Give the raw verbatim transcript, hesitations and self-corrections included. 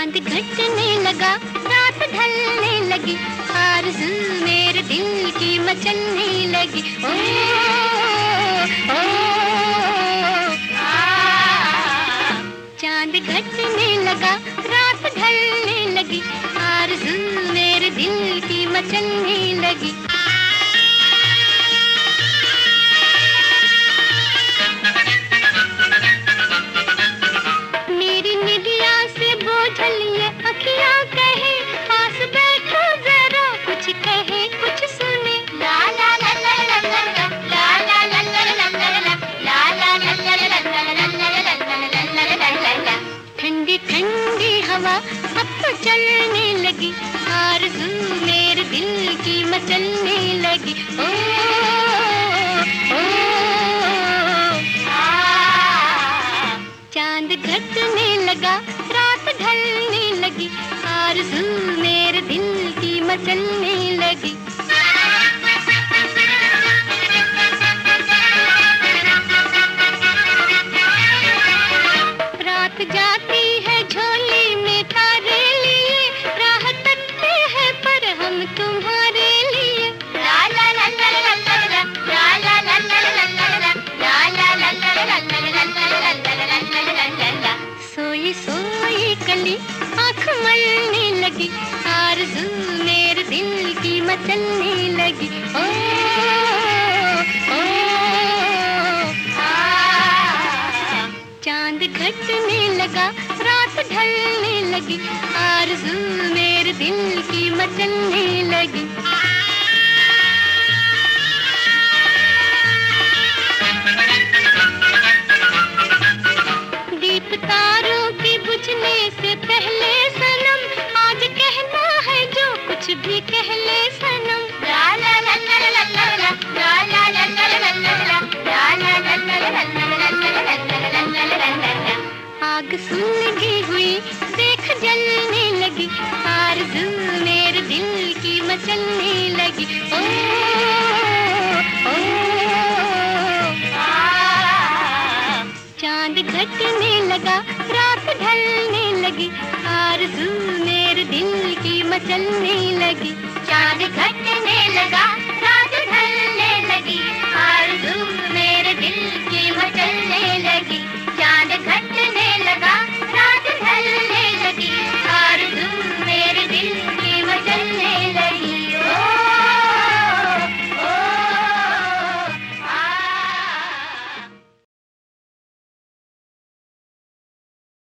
चांद घटने लगा, रात ढलने लगी, आरज़ू मेरे दिल की मचलने लगी। ओ, ओ, आ, चांद घटने लगा, रात ढलने लगी, आरज़ू मेरे दिल की मचलने लगी। मेरी निदिया से बोझल ये अखियाँ कहे, पास बैठो जरा कुछ कहे कुछ सुने। ला ला ला ला ला ला ला ला ला ला ला ला ला ला ला ला ला। ठंडी ठंडी हवा अब तो चलने लगी, आरज़ू मेरे दिल की मचलने लगी। ओ, ओ, आ, चांद घटने लगा, रात ढलने लगी, आरज़ू मेरे दिल की मचलने लगी। रात जाती है झोली में तारे लिए, राह तकते हैं पर हम तुम्हारे लिए। ला ला ला ला ला ला ला ला ला ला ला ला ला ला ला ला ला। सोई सोई कली आँख मलने लगी, आरज़ू मेरे दिल की मचलने लगी। ओ, ओ, आ, चांद घटने लगा, रात ढलने लगी, आरज़ू मेरे दिल की मचलने लगी। दीप तारों की बुझने से पहले सनम, आज कहना है जो कुछ भी कह ले सनम। ला ला ला ला ला ला ला ला ला ला ला ला ला ला ला। आग सुलगी हुई देख जलने लगी, आरज़ू मेरे दिल की मचलने लगी। ओ, ओ, आ, चांद घटने लगा, रात ढलने लगी, आरज़ू मेरे दिल की मचलने लगी। चांद घटने लगा,